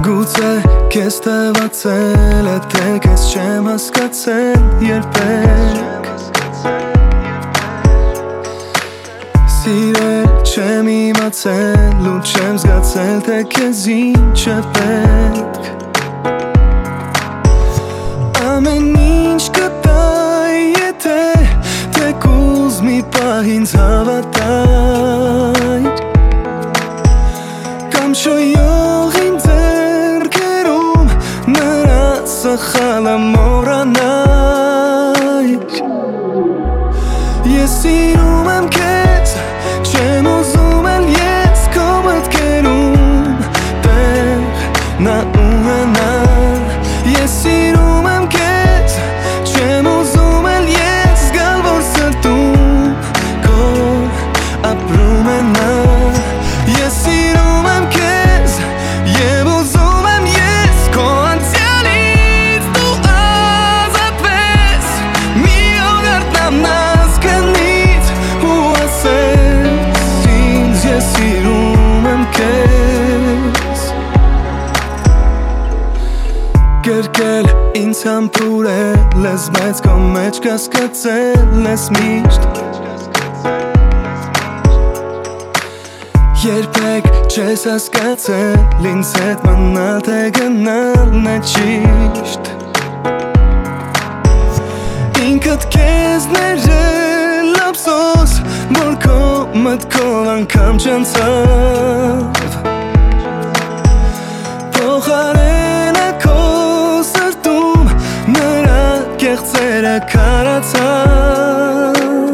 Գուցե քեզ տևացել է, թե քեզ չեմ հասկացել երբեք Սիրել չեմ իմացել ու չեմ զգացել, թե քեզ ինչ է պետք Ամեն ինչ կտայի, եթե թեկուզ մի պահ ինձ հավատայր Կամ շոյողին ձեռքերում նրա սխալը մոռանայր Ես սիրում եմ քեզ, չեմ ուզում էլ ես քո մտքերում տեղ նա ունենալ Ես սիրում եմ քեզ, չեմ ուզում էլ ես գալ, որ սրտում քո ապրում է նա Ես սիրում եմ քեզ և ուզում եմ ես քո անցյալից դու ազատվես մի օր արթնանաս քնից ու ասես ինձ ես սիրում եմ քեզ Կրկել ինձ համբուրել ես, բայց քո մեջ կասկածել ես միշտ Երբեք չես հասկացել ինձ հետ մնալ, թե գնալն է ճիշտ Ինքդ քեզ ներել ափսոս, որ քո մտքով անգամ չանցավ Փոխարենը քո սրտում նրա կեղծերը քարացավ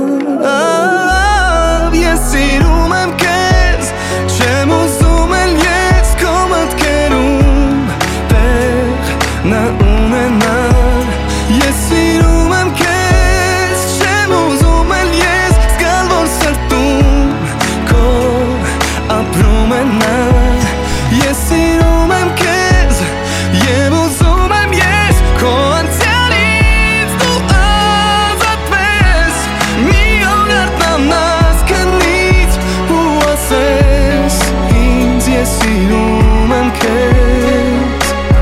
Ես սիրում եմ քեզ, չեմ ուզում էլ ես քո մտքերում տեղ նա ունենալ Ես սիրում եմ քեզ, չեմ ուզում էլ ես զգալ, որ սրտում քո ապրում է նա Ես սիրում եմ քեզ և ուզում եմ ես քո անցյալից դու ազատվես մի օր արթնանաս քնից ու ասես ինձ ես սիրում եմ քեզ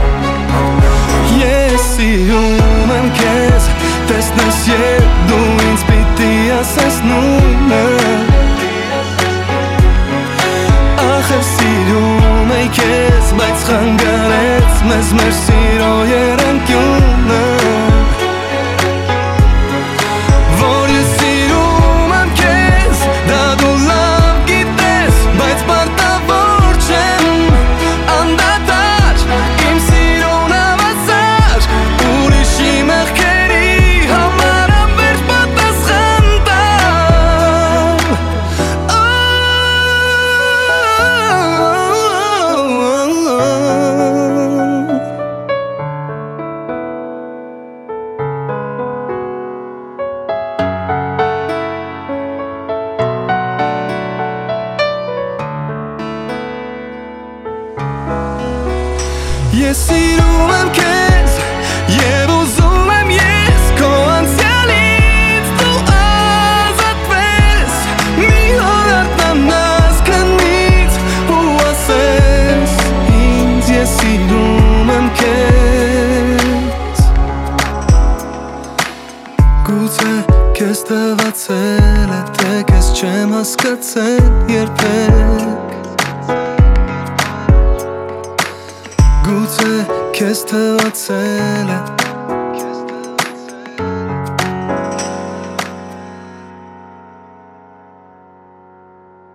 Ես սիրում եմ քեզ տեսնես երբ դու ինձ պիտի ասես նույնը Ախր սիրում էի քեզ, բայց խանգարեց մեզ մեր սիրո եռանկյունը Որ ես սիրում եմ քեզ, դա դու լավ գիտես, բայց պարտավոր չեմ անդադար Իմ սիրուն հավասար, ուրիշի մեղքերի համար անվերջ պատասխան տամ Ես սիրում եմ քեզ և ուզում եմ ես քո անցյալից դու ազատվես մի օր արթնանաս քնից ու ասես ինձ ես սիրում եմ քեզ Գուցե քեզ տևացել է, թե քեզ չեմ հասկացել երբեք Գուցե քեզ տևացել է